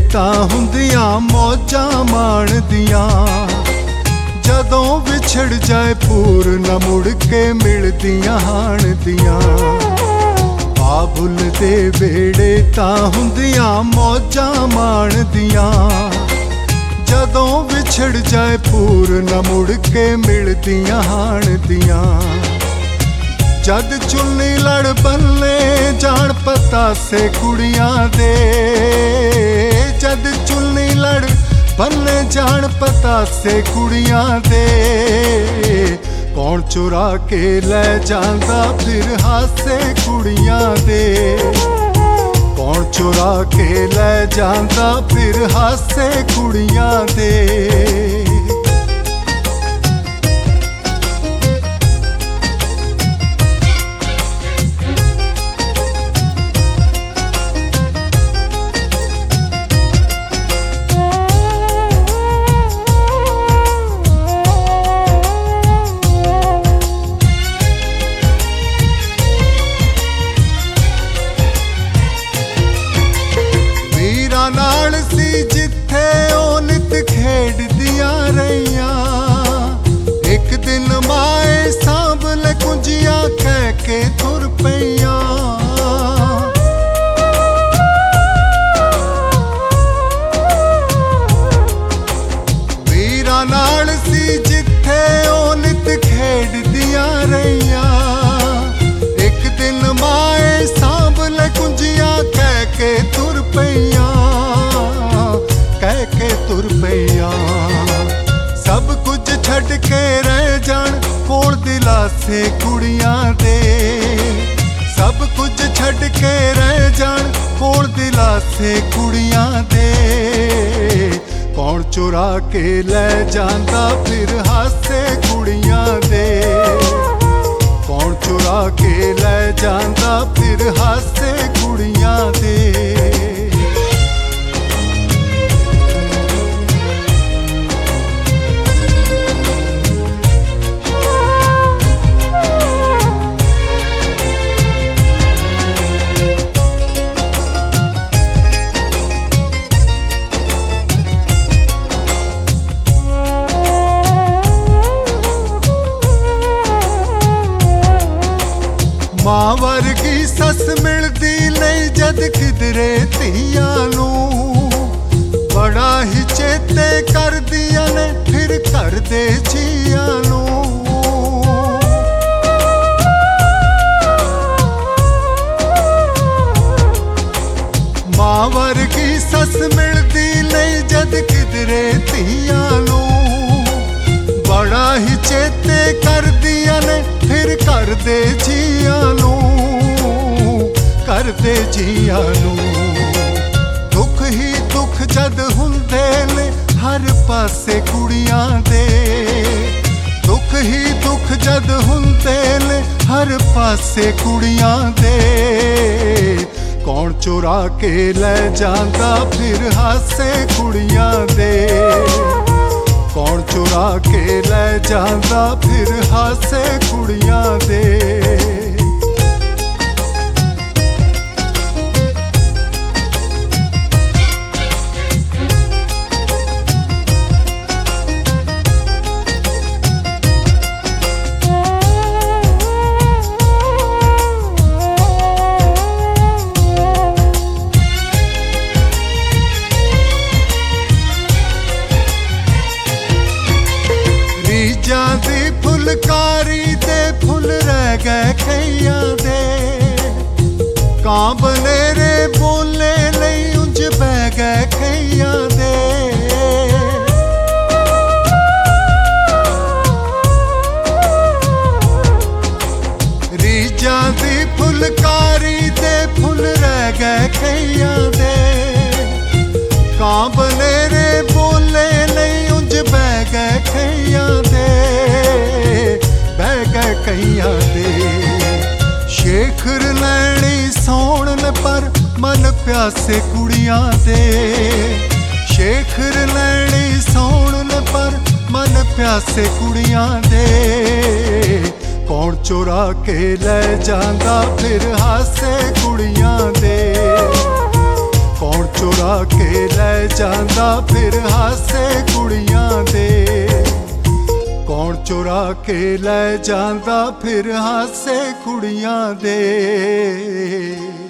ਤਾਂ ਹੁੰਦੀਆਂ ਮੌਜਾਂ ਮਾਣਦੀਆਂ। ਜਦੋਂ ਵਿਛੜ ਜਾਏ ਪੂਰ ਨਾ ਮੁੜ ਕੇ ਮਿਲਦੀਆਂ ਹਾਣਦੀਆਂ। ਬਾਬੁਲ ਦੇ ਵੇੜੇ ਤਾਂ ਹੁੰਦੀਆਂ ਮੌਜਾਂ ਮਾਣਦੀਆਂ। ਜਦੋਂ ਵਿਛੜ ਜਾਏ ਪੂਰ ਨਾ ਮੁੜ ਕੇ ਮਿਲਦੀਆਂ ਹਾਣਦੀਆਂ। ਜਦ ਚੁੰਨੀ ਲੜ ਬੰਨੇ ਜਾਣ ਪਤਾਸੇ ਕੁੜੀਆਂ ਦੇ। ਜਦ ਚੁੰਨੀ ਲੜ ਬੰਨੇ ਜਾਣ ਪਤਾਸੇ ਕੁੜੀਆਂ ਦੇ। ਕੌਣ ਚੁਰਾ ਕੇ ਲੈ ਜਾਂਦਾ ਫਿਰ ਹਾਸੇ ਕੁੜੀਆਂ ਦੇ। ਕੌਣ ਚੁਰਾ ਕੇ ਲੈ ਜਾਂਦਾ ਫਿਰ ਹਾਸੇ ਕੁੜੀਆਂ ਦੇ। ਨਾਲ ਸੀ ਜਿੱਥੇ ਉਹ ਨਿਤ ਖੇਡਦੀਆਂ ਰਹੀਆਂ। ਇੱਕ ਦਿਨ ਮਾਏ ਸਾਂਭ ਲੈ ਕੁੰਜੀਆਂ ਕਹਿ ਕੇ ਤੁਰ ਪਈਆਂ। ਵੀਰਾਂ ਨਾਲ ਸੀ ਜਿੱਥੇ ਉਹ ਨਿਤ ਖੇਡਦੀਆਂ ਰਹੀਆਂ। ਇੱਕ ਦਿਨ ਮਾਏ ਸਾਂਭ ਲੈ ਕੁੰਜੀਆਂ ਕਹਿ ਕੇ ਤੁਰ ਪਈਆਂ। ਕਹਿ ਕੇ ਤੁਰ ਪਈਆਂ। ਸਭ ਕੁਝ ਛੱਡ ਕੇ ਰਹਿ ਜਾਣ ਕੋਲ ਦਿਲਾਸੇ ਕੁੜੀਆਂ ਦੇ। ਸਭ ਕੁਝ ਛੱਡ ਕੇ ਰਹਿ ਜਾਣ ਕੋਲ ਦਿਲਾਸੇ ਕੁੜੀਆਂ ਦੇ। ਕੌਣ ਚੁਰਾ ਕੇ ਲੈ ਜਾਂਦਾ ਫਿਰ ਹਾਸੇ ਕੁੜੀਆਂ ਦੇ। ਕੌਣ ਚੁਰਾ ਕੇ ਲੈ ਜਾਂਦਾ ਫਿਰ ਹਾਸੇ ਕੁੜੀਆਂ ਦੇ। ਮਾਂ ਵਰਗੀ ਸੱਸ ਮਿਲਦੀ ਨਹੀਂ ਜਦ ਕਿਧਰੇ ਧੀਆਂ ਨੂੰ। ਬੜਾ ਹੀ ਚੇਤੇ ਕਰਦੀਆਂ ਨੇ ਫਿਰ ਘਰ ਦੇ ਜੀਆਂ ਨੂੰ। ਮਾਂ ਵਰਗੀ ਸੱਸ ਮਿਲਦੀ ਨਹੀਂ ਜਦ ਕਿਧਰੇ ਧੀਆਂ ਨੂੰ। ਬੜਾ ਹੀ ਚੇਤੇ ਕਰਦੀਆਂ ਨੇ ਫਿਰ ਘਰ ਦੇ ਜੀਆਂ ਨੂੰ। ਘਰ ਦੇ ਜੀਆਂ ਨੂੰ। ਦੁੱਖ ਹੀ ਦੁੱਖ ਜਦ ਹੁੰਦੇ ਨੇ ਹਰ ਪਾਸੇ ਕੁੜੀਆਂ ਦੇ। ਦੁੱਖ ਹੀ ਦੁੱਖ ਜਦ ਹੁੰਦੇ ਨੇ ਹਰ ਪਾਸੇ ਕੁੜੀਆਂ ਦੇ। ਕੌਣ ਚੁਰਾ ਕੇ ਲੈ ਜਾਂਦਾ ਫਿਰ ਹਾਸੇ ਕੁੜੀਆਂ ਦੇ। ਕੌਣ ਚੁਰਾ ਕੇ ਲੈ ਜਾਂਦਾ ਫਿਰ ਹਾਸੇ ਕੁੜੀਆਂ ਦੇ। ਰੀਝਾਂ ਦੀ ਫੁਲਕਾਰੀ ਦੇ ਫੁੱਲ ਰਹਿ ਗਏ ਖਈਆਂ ਦੇ। ਕਾਂ ਬਨੇਰੇ ਬੋਲੇ ਲਈ ਉਂਝ ਬਹਿ ਗਏ ਖਈਆਂ ਦੇ। ਰੀਝਾਂ ਦੀ ਫੁਲਕਾਰੀ ਦੇ ਫੁੱਲ ਰਹਿ ਗਏ ਖਈਆਂ ਦੇ। ਕਾਂ ਬਨੇਰੇ ਬੋਲੇ ਲਈ ਉਂਝ ਬਹਿ ਗਏ ਖਈਆਂ ਦੇ। ਬਹਿ ਗਏ ਕਈਆਂ ਦੇ। ਸ਼ੇਖਰ ਲੈਣੀ ਸੋਹਣ ਪਰ ਮਨ ਪਿਆਸੇ ਕੁੜੀਆਂ ਦੇ। ਸ਼ੇਖਰ ਲੈਣੀ ਸੋਹਣ ਪਰ ਮਨ ਪਿਆਸੇ ਕੁੜੀਆਂ ਦੇ। ਕੌਣ ਚੁਰਾ ਕੇ ਲੈ ਜਾਂਦਾ ਫਿਰ ਹਾਸੇ ਕੁੜੀਆਂ ਦੇ। ਕੌਣ ਕੌਣ ਚੁਰਾ ਕੇ ਲੈ ਜਾਂਦਾ ਫਿਰ ਹਾਸੇ ਕੁੜੀਆਂ ਦੇ। ਕੌਣ ਚੁਰਾ ਕੇ ਲੈ ਜਾਂਦਾ ਫਿਰ ਹਾਸੇ ਕੁੜੀਆਂ ਦੇ।